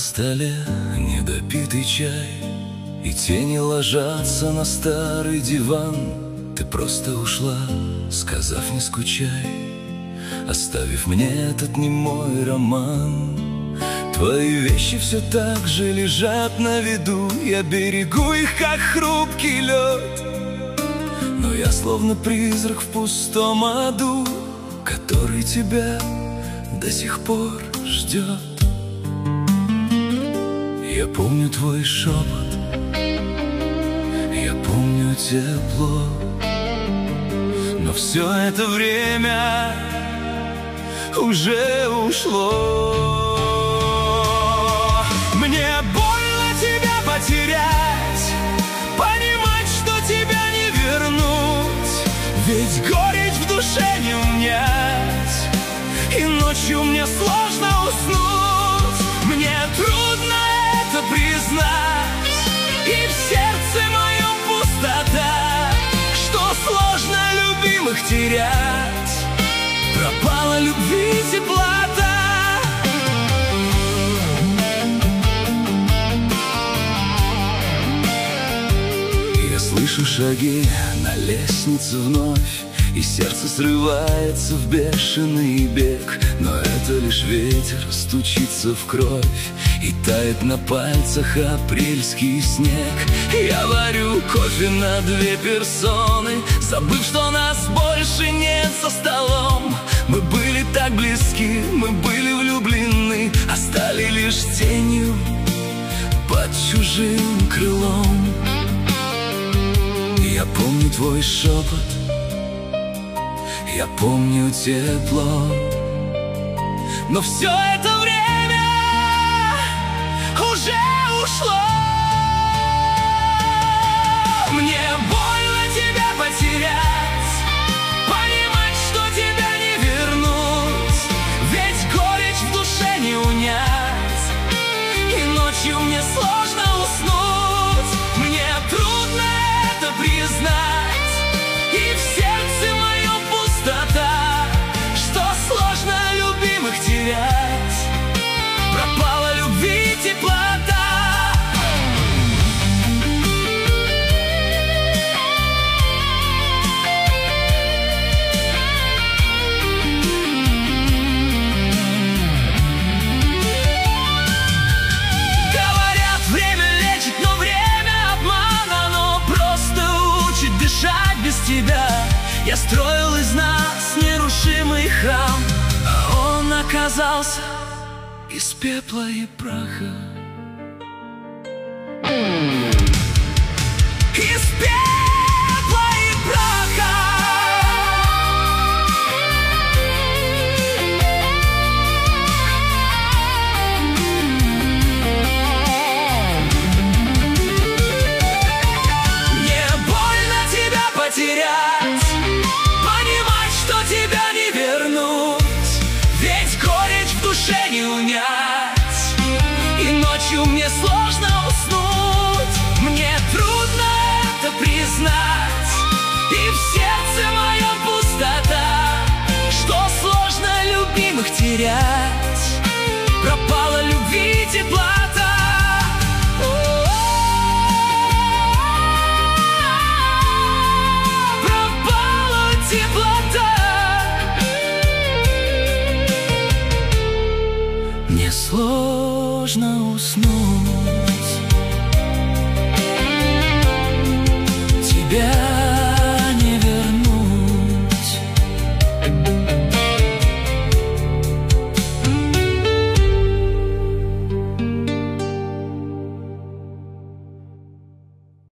столе недопитый чай, и тени ложатся на старый диван. Ты просто ушла, сказав не скучай, оставив мне этот немой роман. Твои вещи все так же лежат на виду, я берегу их, как хрупкий лед. Но я словно призрак в пустом аду, который тебя до сих пор ждет. Я помню твой шепот, я помню тепло, но все это время уже ушло. Мне больно тебя потерять, понимать, что тебя не вернуть, ведь горечь в душе не унять, и ночью мне сложно уснуть. Мне трудно это признать, и в сердце моем пустота, что сложно любимых терять, пропала любви теплота. Я слышу шаги на лестнице вновь, и сердце срывается в бешеный бег. Но это лишь ветер стучится в кровь, и тает на пальцах апрельский снег. Я варю кофе на 2 персоны, забыв, что нас больше нет за столом. Мы были так близки, мы были влюблены, а стали лишь тенью под чужим крылом. Я помню твой шепот, я помню тепло, но все это время уже ушло. Мне больно тебя потерять, понимать, что тебя не вернуть, ведь горечь в душе не унять, и ночью мне сложно уснуть. Мне трудно это признать, и в сердце моем пустота, что сложно любимых терять, пропала любви теплота. Говорят, время лечит, но время обмана, но просто учит дышать без тебя. Я строил из нас нерушимый храм, а он оказался из пепла и праха. Из пепла и праха. Мне больно тебя потерять, понимать, что тебя не вернуть, ведь горечь в душе не унять, и ночью мне сложно уснуть. Мне трудно это признать, и в сердце моем пустота, что сложно любимых терять, пропала любви теплота. Пропала теплота. Мне сложно